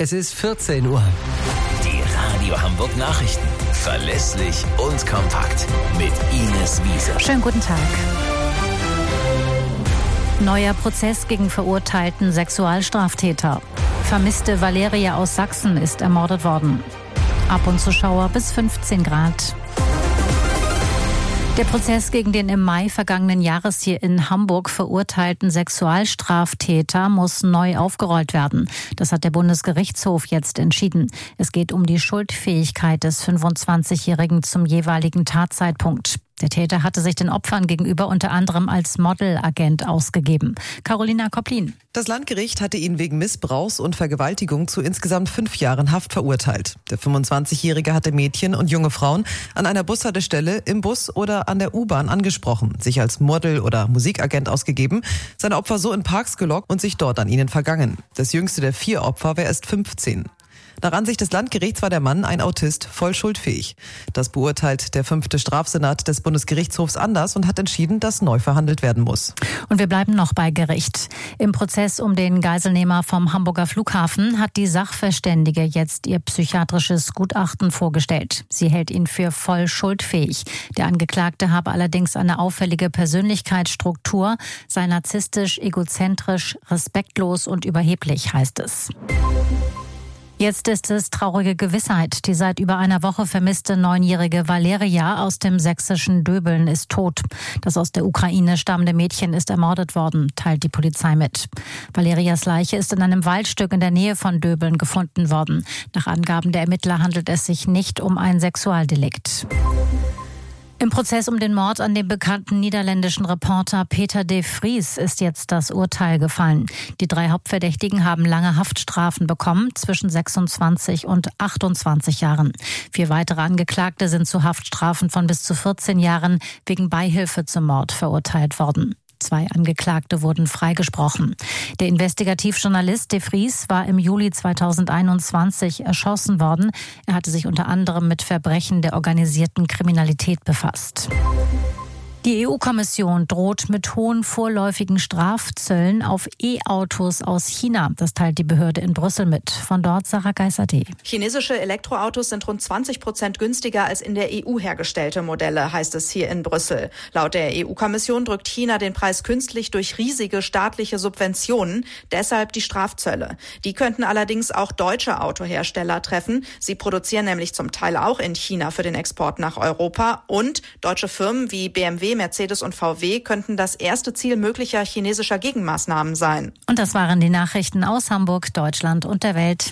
Es ist 14 Uhr. Die Radio Hamburg Nachrichten. Verlässlich und kompakt. Mit Ines Wiese. Schönen guten Tag. Neuer Prozess gegen verurteilten Sexualstraftäter. Vermisste Valeria aus Sachsen ist ermordet worden. Ab und zu Schauer bis 15 Grad. Der Prozess gegen den im Mai vergangenen Jahres hier in Hamburg verurteilten Sexualstraftäter muss neu aufgerollt werden. Das hat der Bundesgerichtshof jetzt entschieden. Es geht um die Schuldfähigkeit des 25-Jährigen zum jeweiligen Tatzeitpunkt. Der Täter hatte sich den Opfern gegenüber unter anderem als Modelagent ausgegeben. Carolina Koplin. Das Landgericht hatte ihn wegen Missbrauchs und Vergewaltigung zu insgesamt 5 Jahren Haft verurteilt. Der 25-Jährige hatte Mädchen und junge Frauen an einer Bushaltestelle, im Bus oder an der U-Bahn angesprochen, sich als Model oder Musikagent ausgegeben, seine Opfer so in Parks gelockt und sich dort an ihnen vergangen. Das jüngste der 4 Opfer war erst 15. Nach Ansicht des Landgerichts war der Mann ein Autist, voll schuldfähig. Das beurteilt der 5. Strafsenat des Bundesgerichtshofs anders und hat entschieden, dass neu verhandelt werden muss. Und wir bleiben noch bei Gericht. Im Prozess um den Geiselnehmer vom Hamburger Flughafen hat die Sachverständige jetzt ihr psychiatrisches Gutachten vorgestellt. Sie hält ihn für voll schuldfähig. Der Angeklagte habe allerdings eine auffällige Persönlichkeitsstruktur, sei narzisstisch, egozentrisch, respektlos und überheblich, heißt es. Jetzt ist es traurige Gewissheit. Die seit über einer Woche vermisste 9-jährige Valeria aus dem sächsischen Döbeln ist tot. Das aus der Ukraine stammende Mädchen ist ermordet worden, teilt die Polizei mit. Valerias Leiche ist in einem Waldstück in der Nähe von Döbeln gefunden worden. Nach Angaben der Ermittler handelt es sich nicht um ein Sexualdelikt. Im Prozess um den Mord an dem bekannten niederländischen Reporter Peter de Vries ist jetzt das Urteil gefallen. Die 3 Hauptverdächtigen haben lange Haftstrafen bekommen, zwischen 26 und 28 Jahren. 4 weitere Angeklagte sind zu Haftstrafen von bis zu 14 Jahren wegen Beihilfe zum Mord verurteilt worden. 2 Angeklagte wurden freigesprochen. Der Investigativjournalist de Vries war im Juli 2021 erschossen worden. Er hatte sich unter anderem mit Verbrechen der organisierten Kriminalität befasst. Die EU-Kommission droht mit hohen vorläufigen Strafzöllen auf E-Autos aus China. Das teilt die Behörde in Brüssel mit. Von dort Sarah Geiser-D. Chinesische Elektroautos sind rund 20% günstiger als in der EU hergestellte Modelle, heißt es hier in Brüssel. Laut der EU-Kommission drückt China den Preis künstlich durch riesige staatliche Subventionen, deshalb die Strafzölle. Die könnten allerdings auch deutsche Autohersteller treffen. Sie produzieren nämlich zum Teil auch in China für den Export nach Europa. Und deutsche Firmen wie BMW, Mercedes und VW könnten das erste Ziel möglicher chinesischer Gegenmaßnahmen sein. Und das waren die Nachrichten aus Hamburg, Deutschland und der Welt.